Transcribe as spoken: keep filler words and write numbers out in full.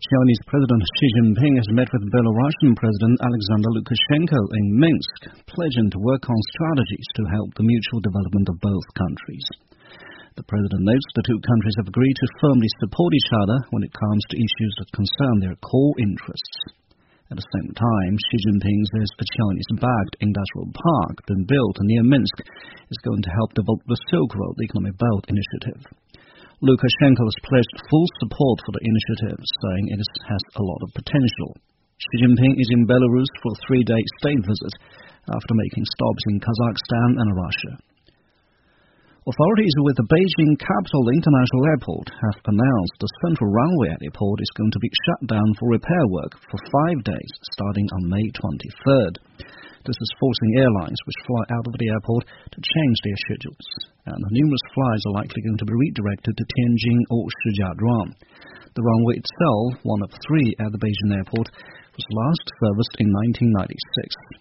Chinese President Xi Jinping has met with Belarusian President Alexander Lukashenko in Minsk, pledging to work on strategies to help the mutual development of both countries. The president notes the two countries have agreed to firmly support each other when it comes to issues that concern their core interests. At the same time, Xi Jinping says a Chinese-backed industrial park being built near Minsk is going to help develop the Silk Road Economic Belt Initiative. Lukashenko has pledged full support for the initiative, saying it has a lot of potential. Xi Jinping is in Belarus for a three-day state visit after making stops in Kazakhstan and Russia. Authorities with the Beijing Capital International Airport have announced the central runway at the airport is going to be shut down for repair work for five days starting on May twenty-third. This is forcing airlines which fly out of the airport to change their schedules, and numerous flights are likely going to be redirected to Tianjin or Shijiazhuang. The runway itself, one of three at the Beijing airport, was last serviced in nineteen ninety-six.